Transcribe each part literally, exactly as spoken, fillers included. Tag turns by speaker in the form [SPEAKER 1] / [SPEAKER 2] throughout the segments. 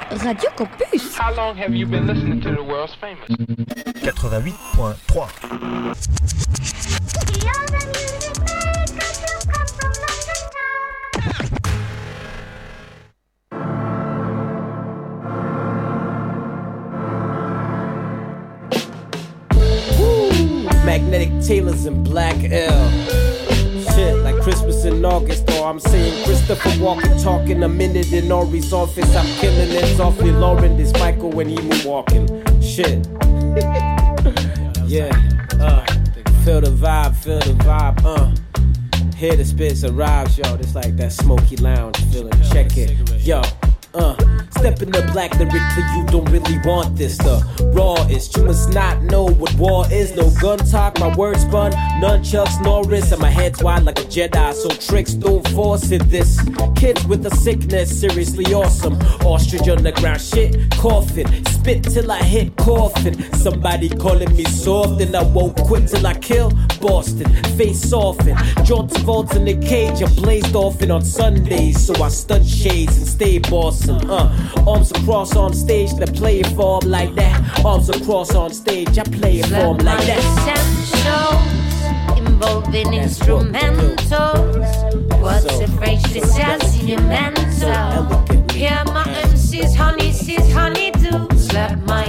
[SPEAKER 1] Radio Campus.
[SPEAKER 2] How long have you been listening to the world's famous?
[SPEAKER 3] quatre-vingt-huit point trois.
[SPEAKER 4] Magnetic tailors and black L. Shit, like Christmas in August, or I'm saying Christopher Walken talking a minute in Ori's office. I'm killing it softly, Lauren, this Michael when he moonwalking. Shit. Yeah, uh, feel the vibe, feel the vibe, uh. Hear the spits arrives, yo. It's like that smoky lounge feeling. Check it, yo. Uh, step in the black lyrically, you don't really want this. The raw is, you must not know what war is. No gun talk, my words spun, nunchucks, Norris, and my head's wide like a Jedi. So tricks don't force it. This kids with a sickness, seriously awesome. Ostrich underground shit, coughing, spit till I hit coffin. Somebody calling me soft, and I won't quit till I kill Boston. Face soften, jaunt to vault in the cage, I blazed often on Sundays, so I stun shades and stay boss. Uh, arms across on stage, I play it form like that. Arms across on stage, I play it form like that.
[SPEAKER 5] Essentials involving instrumentals. What's the phrase that says in your mental? Hear my M Cs, honey, sis, honeydew. Slap my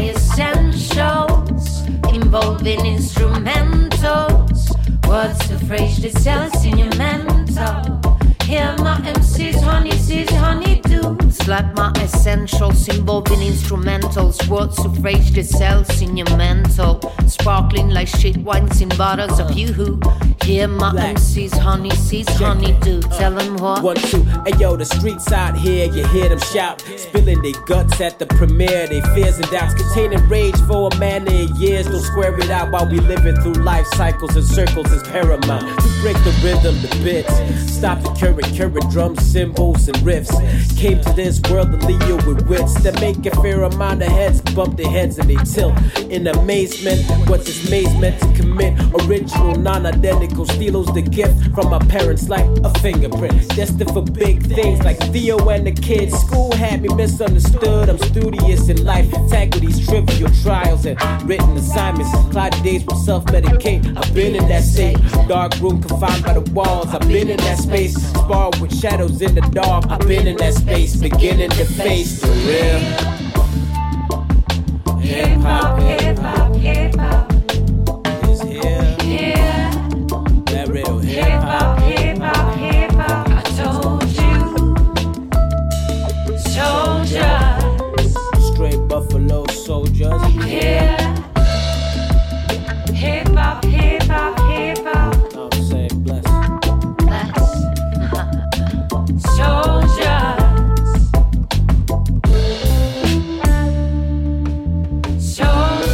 [SPEAKER 5] essentials involving instrumentals. What's the phrase that says in your mental? Hear my M Cs, honey, sis, honeydew. Slap my essentials involving instrumentals. What's the phrase that sells in your mental? Sparkling like shit wines in bottles of you who. Hear my Black. M Cs, honey, sis, honeydew. Uh, Tell them what.
[SPEAKER 4] One, two, hey yo, the streets out here, you hear them shout. Spilling their guts at the premiere, they fears and doubts. Containing rage for a man in years. Don't square it out while we living through life cycles and circles is paramount. We break the rhythm, the bits. Stop the current, current drums, cymbals, and riffs. Came to this world to Leo with wits that make a fair amount of heads bump their heads and they tilt in amazement. What's this maze meant to commit? Original, non-identical stelos, the gift from my parents like a fingerprint. Destined for big things like Theo and the kids. School had me misunderstood. I'm studious in life. Tackle these trivial trials and written assignments. Cloudy days will self-medicate. I've been in that state. Dark room confined by the walls. I've been in that space. Spar with shadows in the dark. I've been in that space. Beginning to face the real hip hop, hip hop, hip hop is here. Yeah. That real hip hop, hip hop, hip hop. I told you, soldiers, straight Buffalo soldiers. Yeah. Hip hop, hip hop, hip hop. I'm saying bless, bless. Soldiers. Soldiers.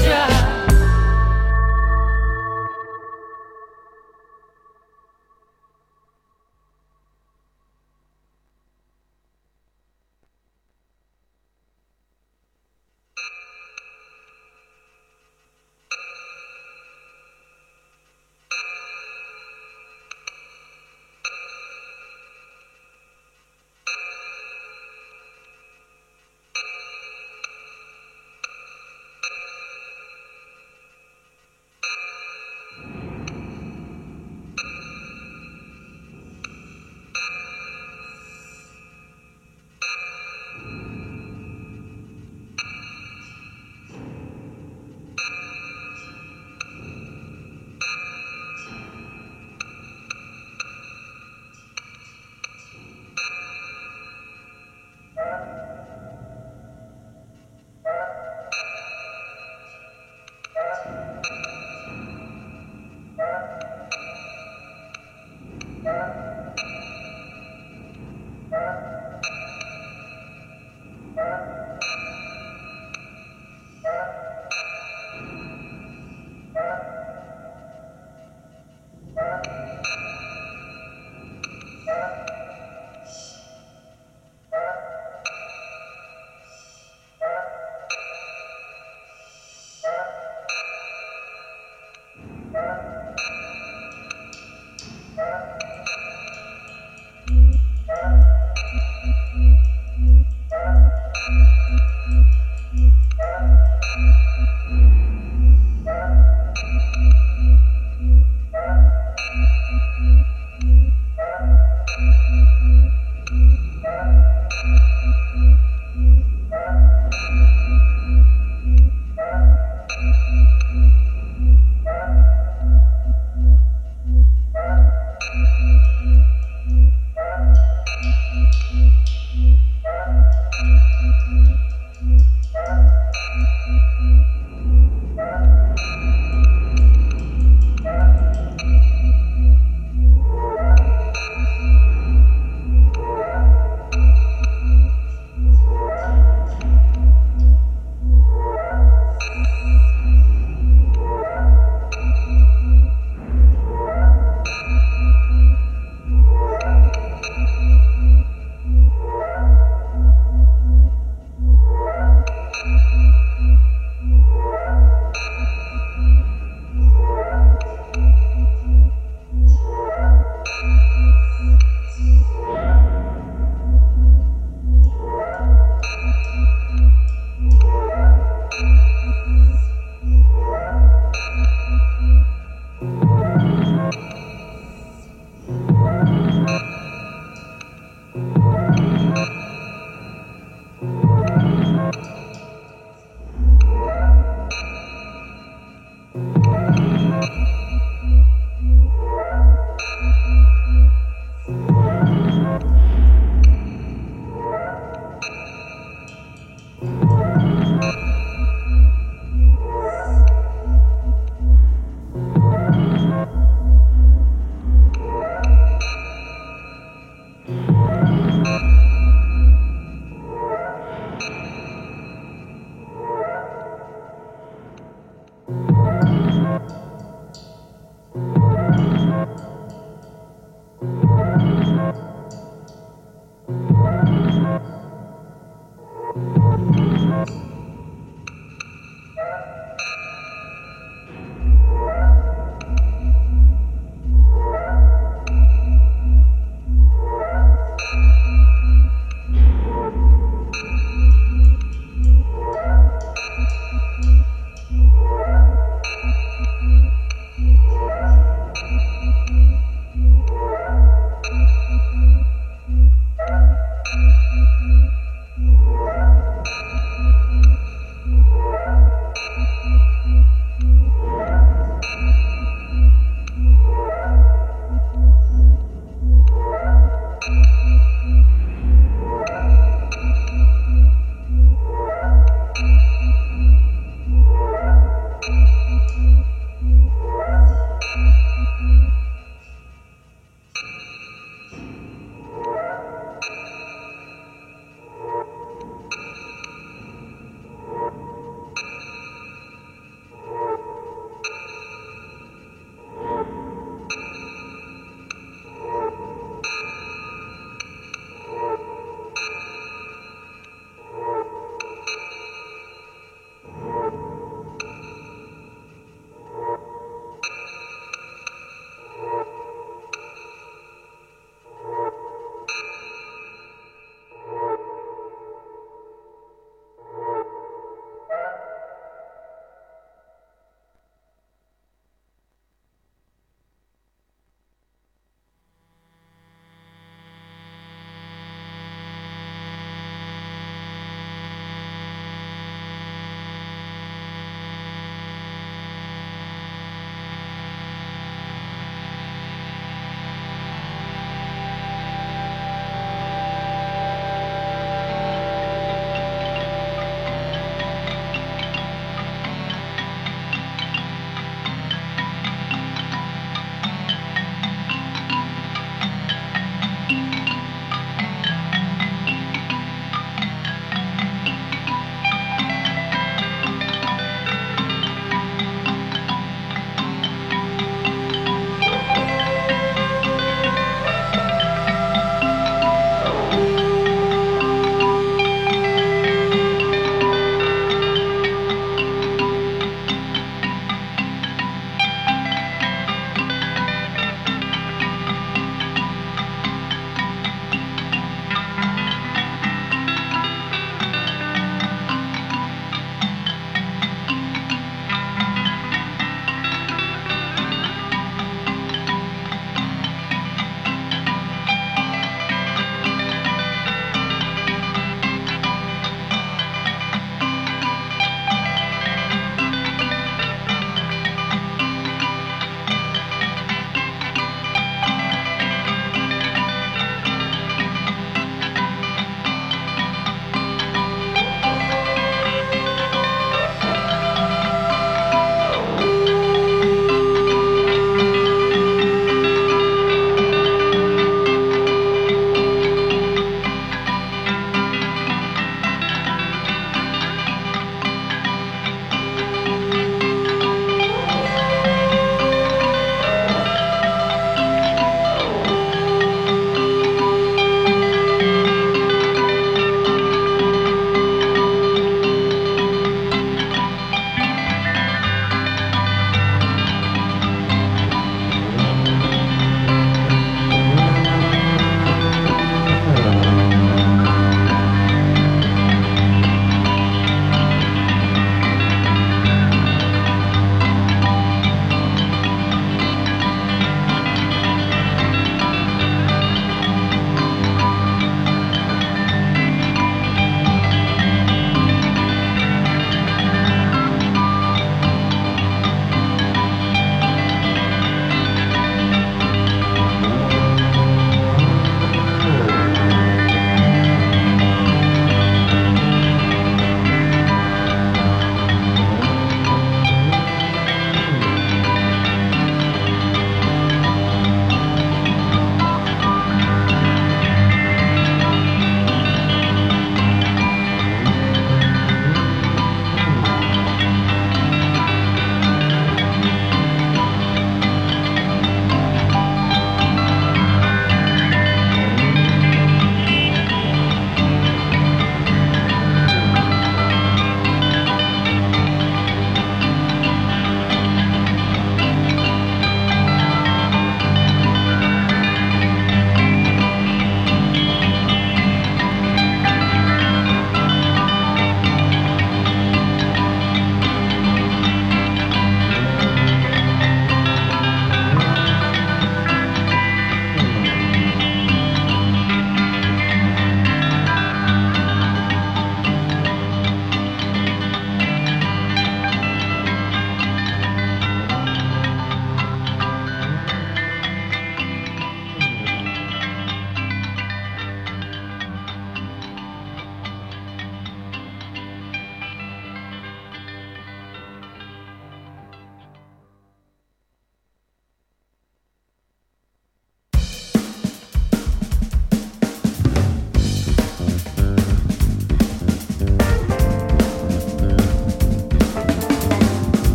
[SPEAKER 1] Thank you.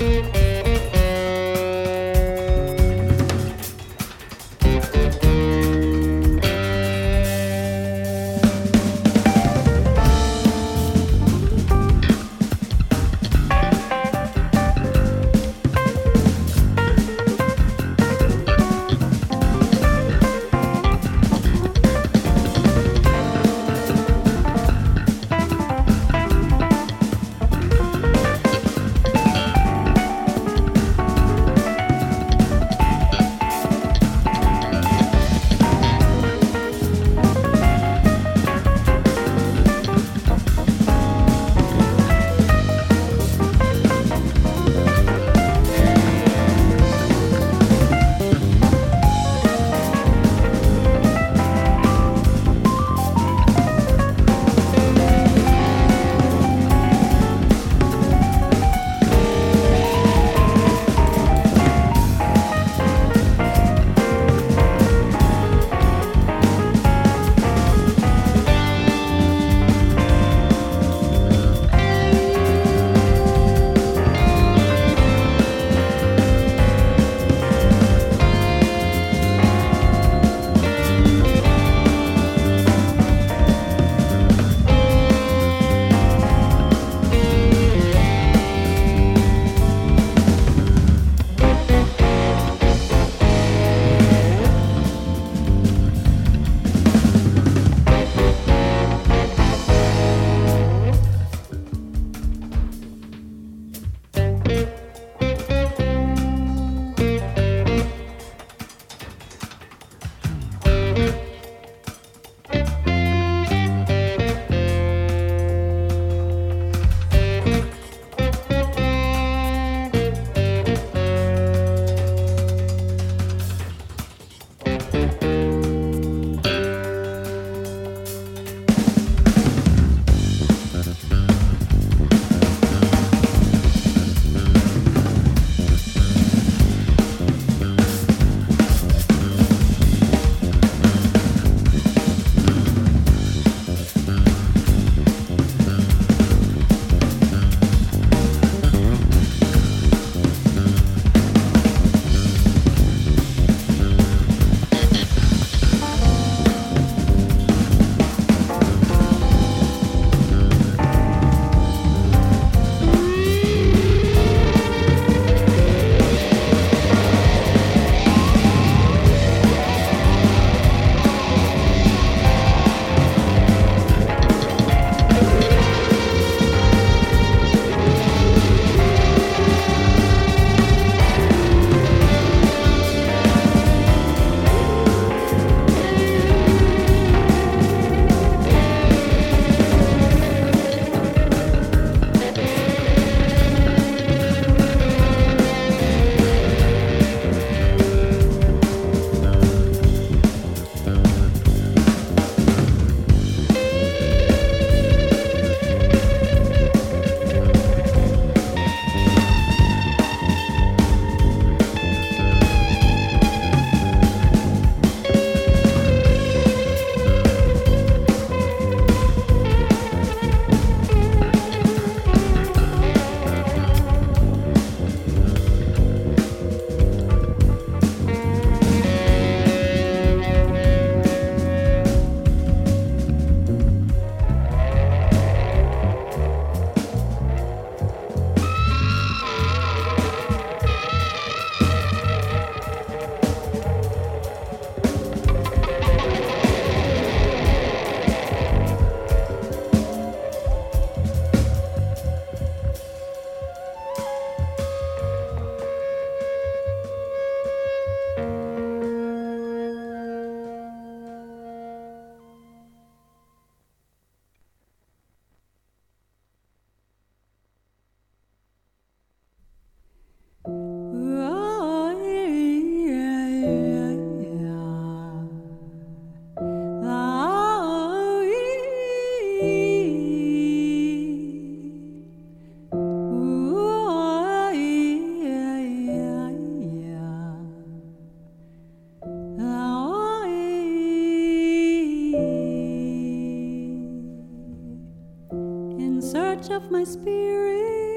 [SPEAKER 1] Of my spirit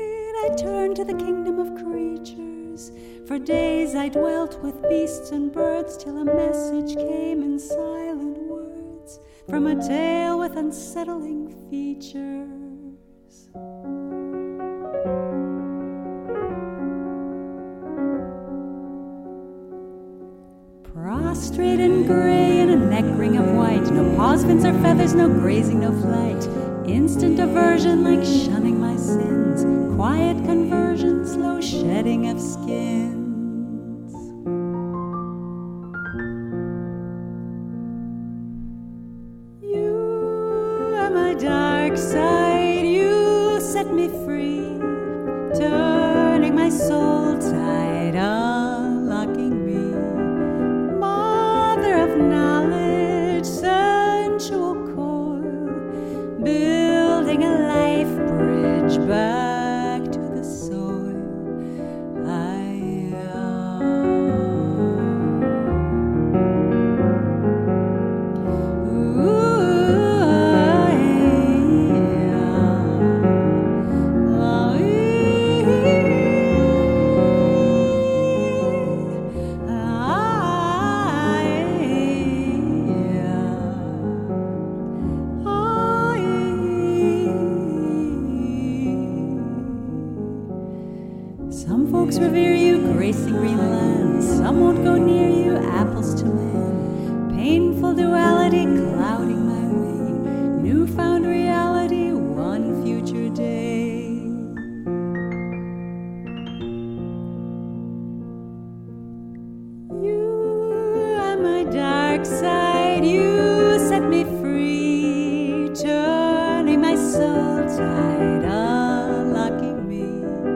[SPEAKER 1] I turned to the kingdom of creatures. For days I dwelt with beasts and birds, till a message came in silent words from a tale with unsettling features. Prostrate and grey in a neck ring of white, no paws, fins, or feathers, no grazing, no flight. Instant aversion like shunning my sins, quiet conversion, slow shedding of skins. You are my dark side, you set me free, turning my soul tide, unlocking me. Mother of knowledge, sensual coil, building a life bridge back to the soil. I Some folks revere you, gracing green lands. Some won't go near you, apples to man. Painful duality clouding my way. Newfound reality, one future day. You are my dark side, you set me free, turning my soul tide, unlocking me.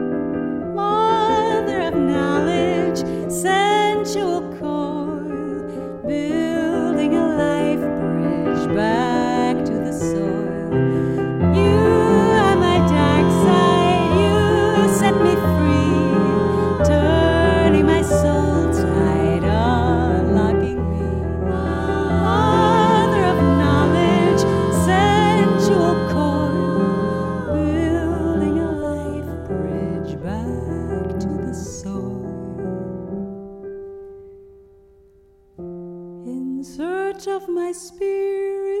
[SPEAKER 1] Mother of knowledge, sensual coil, building a life bridge back to the soil. You are my dark side, you set me free, turning my soul tide, unlocking me. Mother of knowledge, sensual coil, building a life bridge back to the soil. In search of my spirit.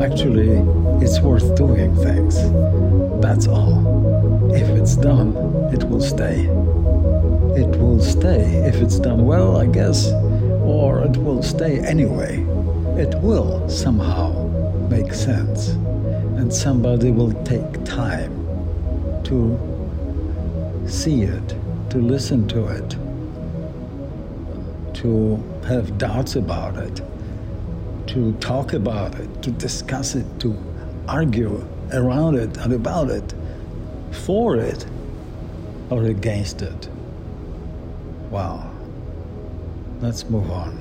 [SPEAKER 6] Actually, it's worth doing things. That's all. If it's done, it will stay. It will stay if it's done well, I guess, or it will stay anyway. It will somehow make sense, and somebody will take time to see it, to listen to it, to have doubts about it, to talk about it, to discuss it, to argue around it and about it, for it or against it. Wow. Let's move on.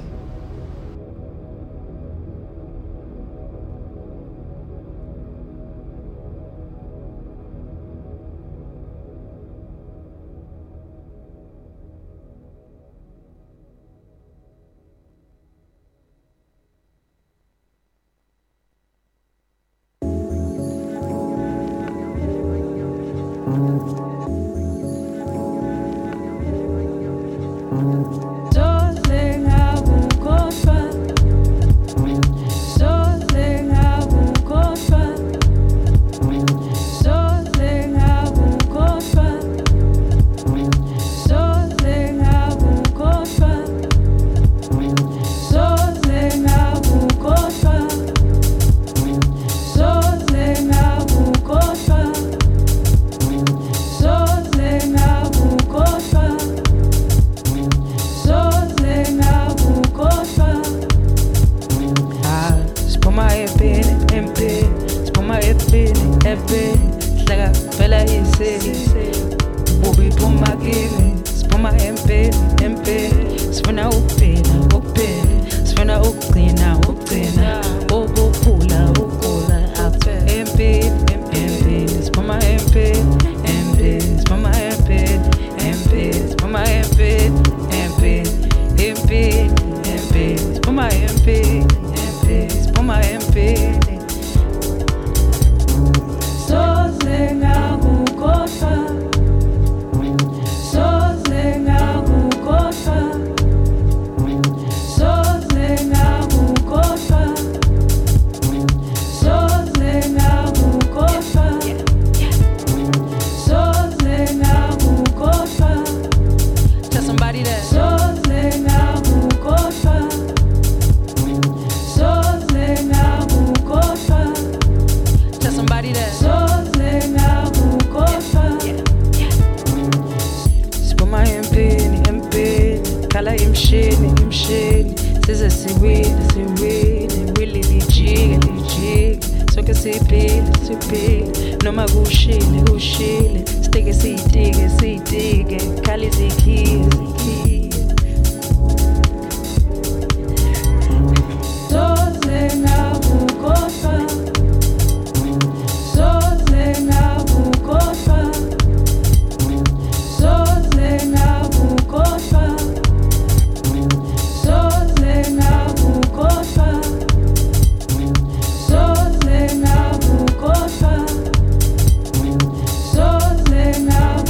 [SPEAKER 7] Now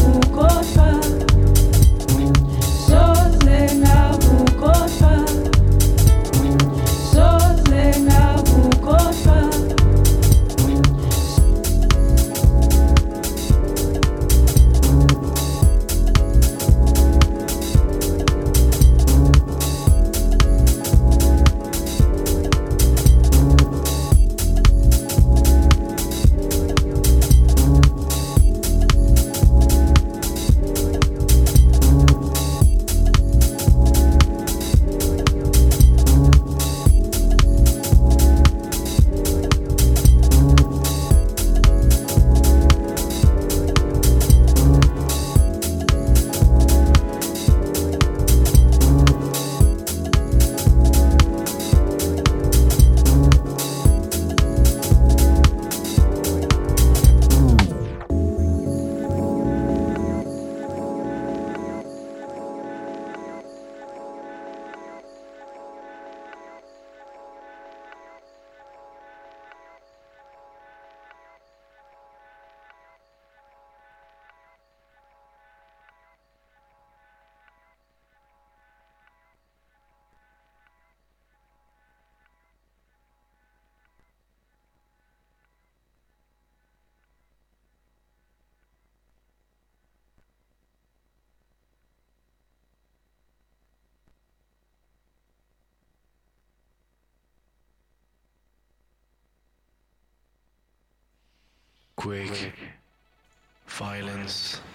[SPEAKER 7] earthquake, violence.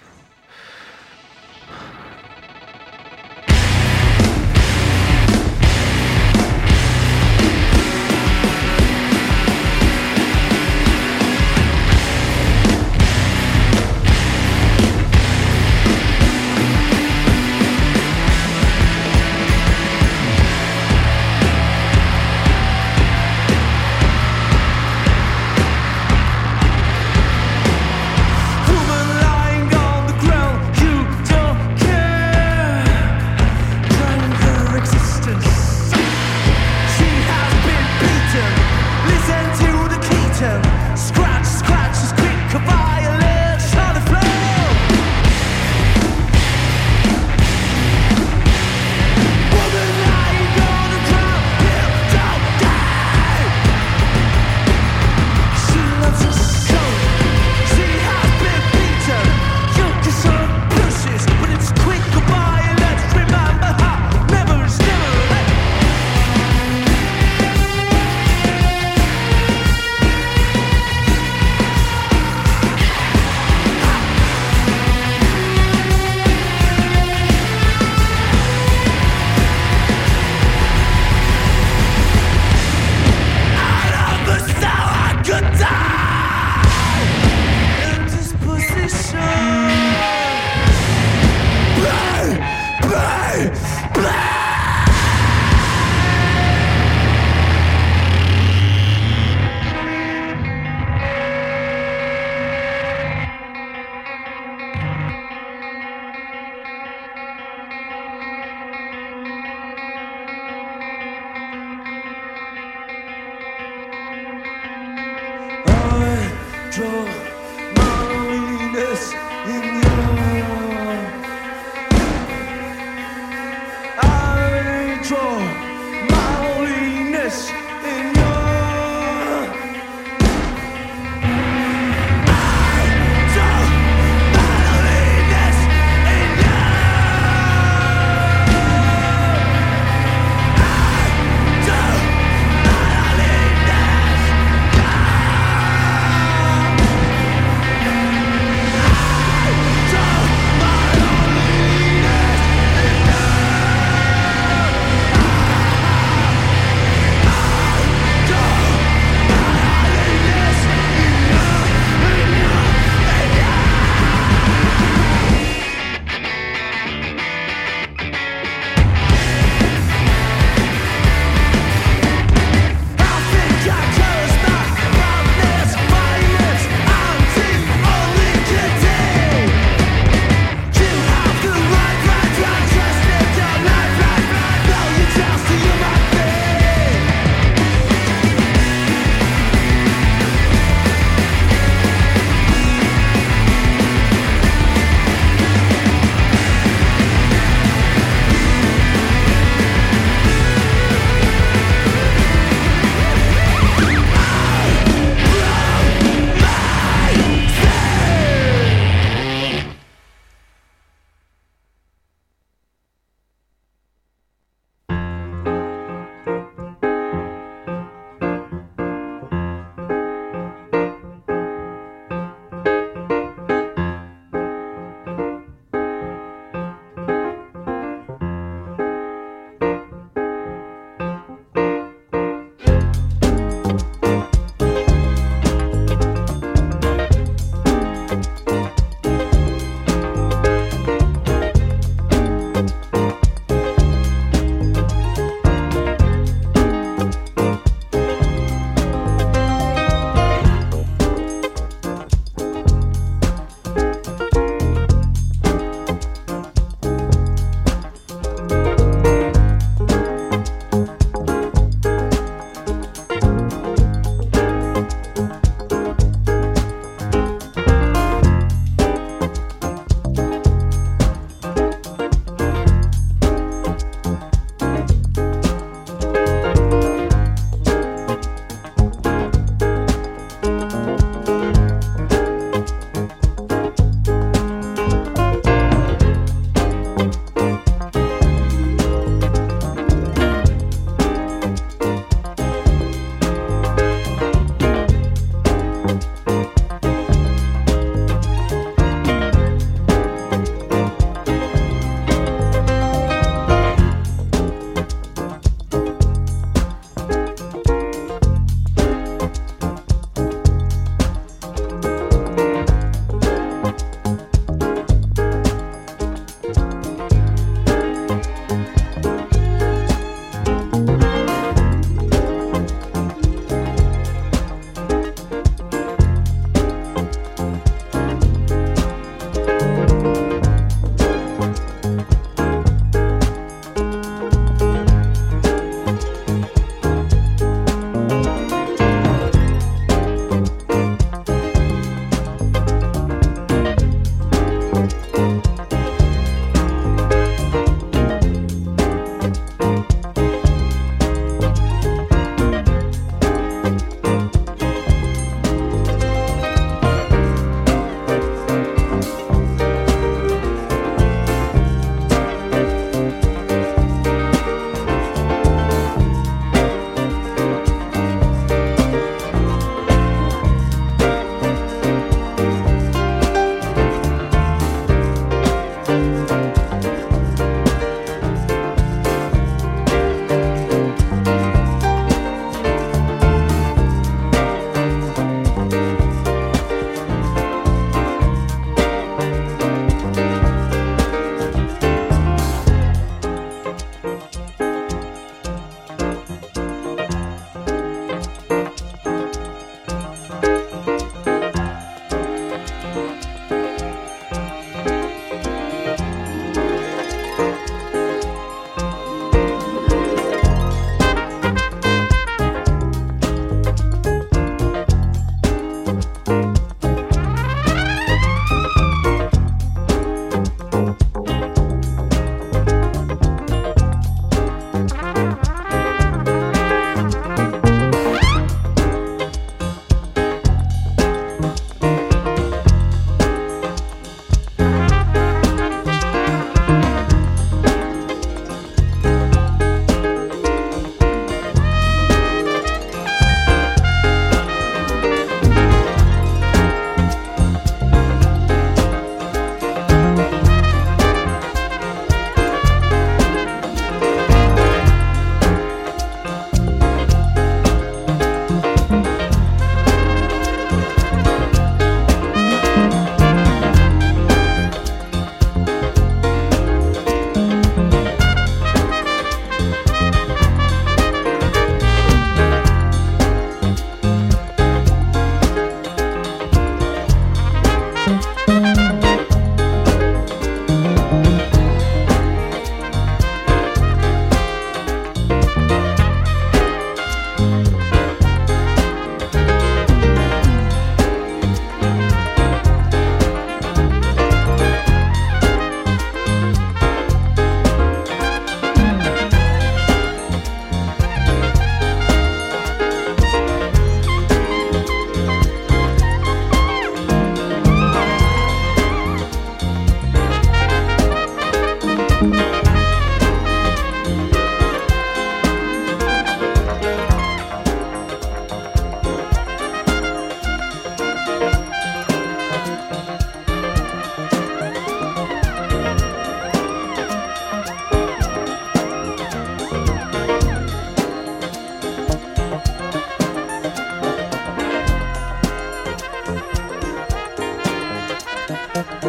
[SPEAKER 8] Woman lying on the ground, you don't care.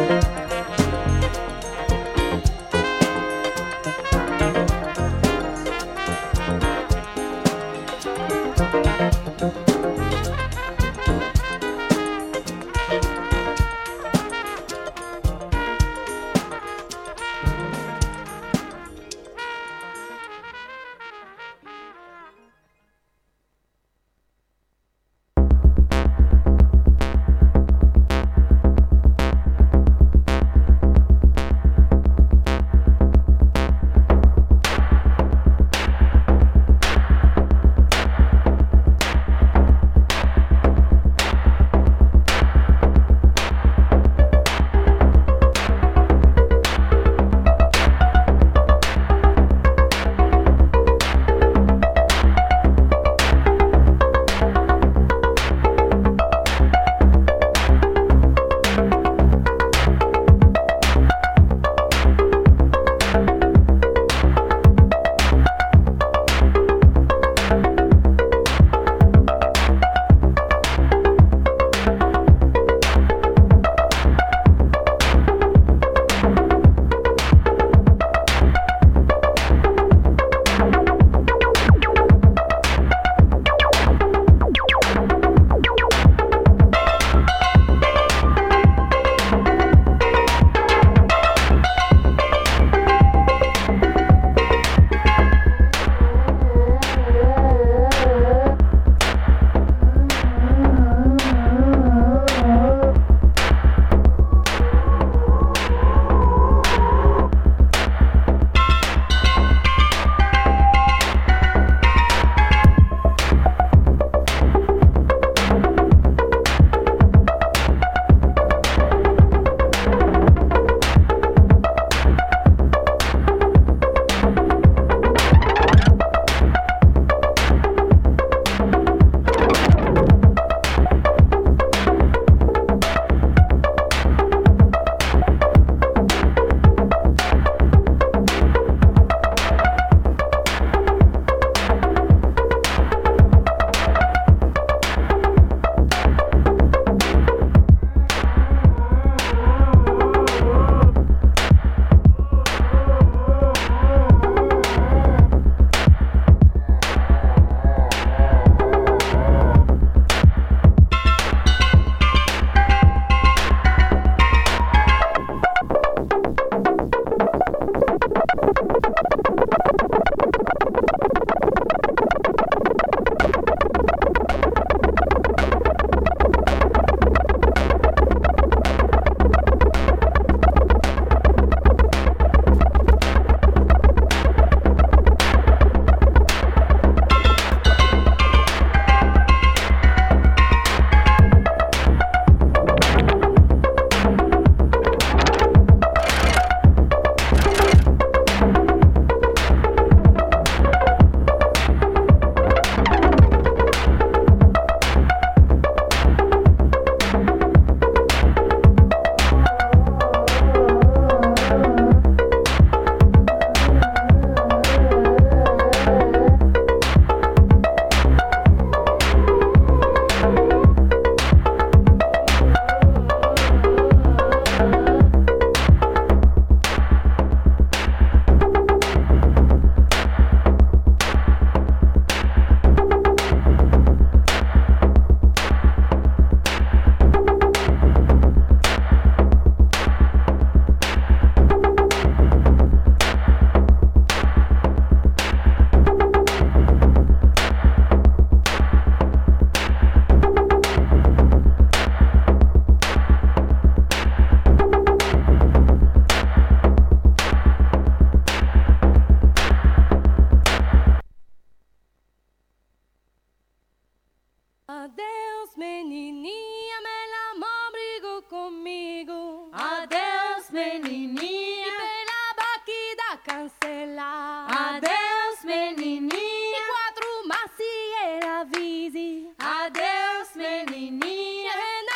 [SPEAKER 7] Adeus, menininha, meu amor brigou comigo. Adeus, menininha, pela batida cancela. Adeus, menininha, quatro macieira avise. Adeus, menininha,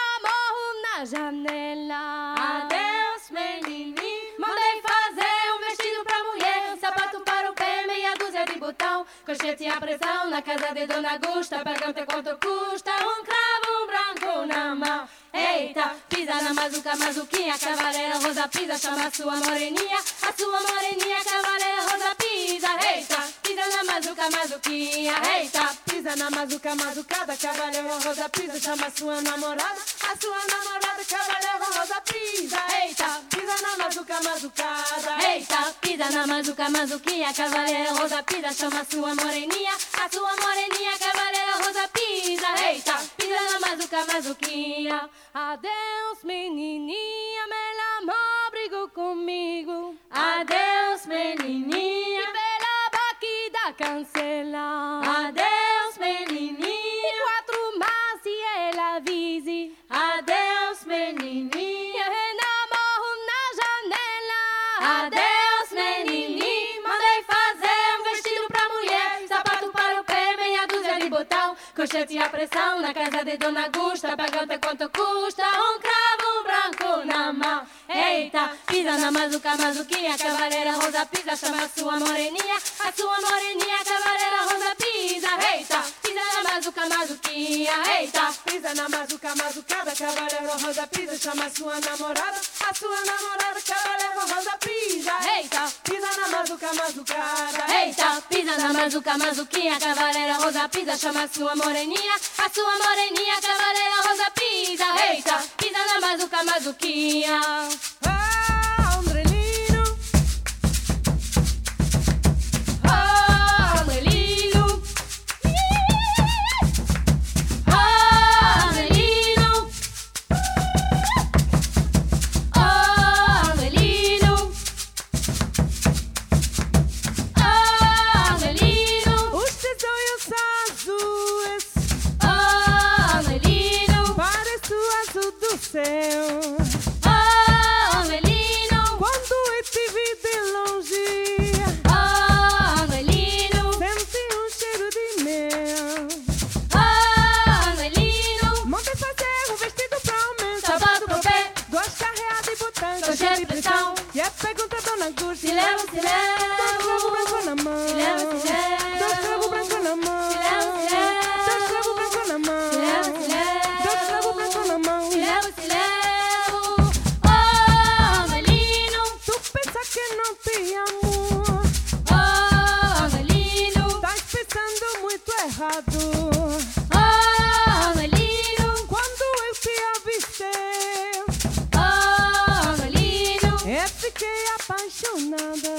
[SPEAKER 7] namoro na janela. Adeus, menininha, mandei fazer um vestido pra mulher, um sapato para o pé, meia dúzia de botão, colchete à pressão na casa de Dona Gusta. Pergunta quanto custa um cravo, um branco Hakuna Ma. Eita, pisa na mazuca, mazuquinha, cavaleira rosa pisa, chama a sua moreninha, a sua moreninha, cavaleira rosa pisa. Eita, pisa na mazuca, mazuquinha, eita,
[SPEAKER 8] pisa na mazuca, mazucada, cavaleira rosa pisa, chama a sua namorada, a sua namorada, cavaleira rosa pisa.
[SPEAKER 7] Eita,
[SPEAKER 8] pisa na mazuca, mazucada,
[SPEAKER 7] eita, pisa na mazuca, mazuquinha, cavaleira rosa pisa, chama a sua moreninha, a sua moreninha, cavaleira rosa pisa. Eita, pisa na mazuca, mazuquinha.
[SPEAKER 8] Adeus, menininha, meu amor brigou comigo.
[SPEAKER 7] Adeus, menininha,
[SPEAKER 8] pela batida cancela.
[SPEAKER 7] Adeus, menininha,
[SPEAKER 8] quatro mas e ela avise.
[SPEAKER 7] Adeus, menininha,
[SPEAKER 8] namoro na janela.
[SPEAKER 7] Adeus, menininha, mandei fazer um vestido pra mulher, sapato para o pé, meia dúzia de botão, colchete e a pressão na casa de Dona Gusta. Pergunta quanto custa um cravo branco na mão. Eita, pisa na mazuca, mazuquinha, cavaleira rosa pisa, chama a sua moreninha, a sua moreninha, cavaleira rosa pisa. Eita, pisa na mazuca, mazuquinha, eita,
[SPEAKER 8] pisa na mazuca, mazucada, cavaleira rosa pisa, chama a sua namorada, a sua namorada, cavaleira rosa pisa.
[SPEAKER 7] Eita,
[SPEAKER 8] pisa na mazuca, mazucada,
[SPEAKER 7] eita, pisa na mazuca, mazuquinha, cavaleira rosa pisa, chama a sua moreninha, a sua moreninha, cavaleira rosa pisa. Eita, pisa na mazuca, mazuquinha.
[SPEAKER 8] Ah, Andrelino.
[SPEAKER 7] Ah, Andrelino. Ah, Andrelino. Ah, Andrelino. Ah, Andrelino.
[SPEAKER 8] Os olhos azuis.
[SPEAKER 7] Ah, Andrelino.
[SPEAKER 8] Parece o azul do céu.
[SPEAKER 7] E a pergunta é Dona Gusta. Se levo, se levo.
[SPEAKER 8] Dois cravos brancos na mão.
[SPEAKER 7] Se levo, se levo.
[SPEAKER 8] Dois cravos brancos na mão.
[SPEAKER 7] Se levo, se levo.
[SPEAKER 8] Dois cravos brancos na mão.
[SPEAKER 7] Se levo, se levo.
[SPEAKER 8] Dois cravos brancos na mão.
[SPEAKER 7] Se levo, se levo. Oh, Angelino.
[SPEAKER 8] Tu pensa que não te amo.
[SPEAKER 7] Oh, Angelino.
[SPEAKER 8] Estás pensando muito errado.
[SPEAKER 7] Oh, Angelino.
[SPEAKER 8] Quando eu te avistei,
[SPEAKER 7] Oh, Angelino.
[SPEAKER 8] eu fiquei apaixonada.